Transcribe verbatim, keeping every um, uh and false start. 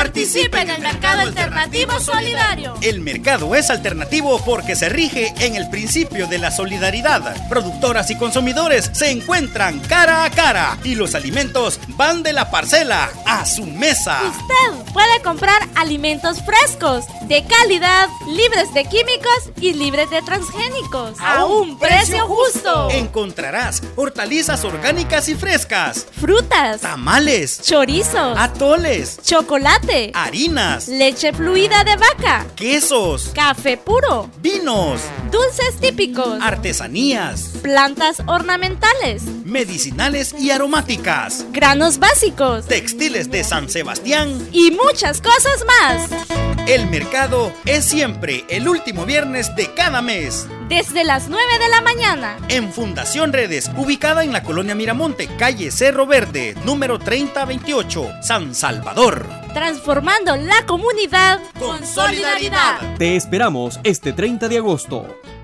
Participe en el mercado alternativo solidario. El mercado es alternativo porque se rige en el principio de la solidaridad. Productoras y consumidores se encuentran cara a cara y los alimentos van de la parcela a su mesa. Usted puede comprar alimentos frescos, de calidad, libres de químicos y libres de transgénicos a un precio justo. Encontrarás hortalizas orgánicas y frescas, frutas, tamales, chorizos, atoles, chocolate, harinas, leche fluida de vaca, quesos, café puro, vinos, dulces típicos, artesanías, plantas ornamentales, medicinales y aromáticas, granos básicos, textiles de San Sebastián y muchas cosas más. El mercado es siempre el último viernes de cada mes. Desde las nueve de la mañana. En Fundación Redes, ubicada en la colonia Miramonte, calle Cerro Verde, número treinta veintiocho, San Salvador. Transformando la comunidad con solidaridad. Te esperamos este treinta de agosto.